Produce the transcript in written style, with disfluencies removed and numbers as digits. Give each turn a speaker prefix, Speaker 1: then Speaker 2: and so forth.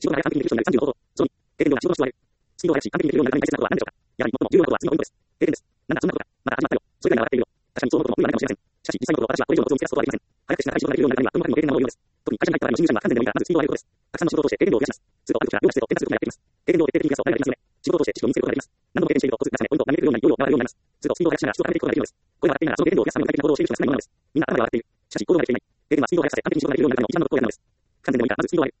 Speaker 1: 仕事が完璧にできる人になる30の方法。その2、経験量が仕事の質を上げる。スピードが怪しい完璧にできるようになるために大切なことは何でしょうか。やはり最も重要なことは次の4です。経験です。なんだそんなことか。まだ始まったよ。そういうから笑っているよ。確かにそう思うことも無理はないかもしれません。しかし実際のところ私はこれ以上のコツを見つけ出すことはできません。早くして高い仕事ができるようになるためには運動の経験が多いようです。特に会社に入った場合の新入社員は何年でもいいからまずスピードを上げることです。たくさんの仕事を通して経験量を増やします。するとある時から量が質を変化することがやってきます。経験量を徹底的に増やすと誰ができますよね。仕事を通して知識を身につけることができます。何度も経験しているとコツ重ねポイントを投げてくるようになり量を回るようになります。するとスピードを速くしながら質を高めていくことができるのです。これは笑っていながらその経験量を増やすための具体的な行動をしている人が少ないものなのです。みんな頭で笑っている。しかし行動ができていない。経験はスピードを速くさせ完璧に仕事ができるようになるための一番のことをやるのです。完全でもいいからまずスピードを上げる。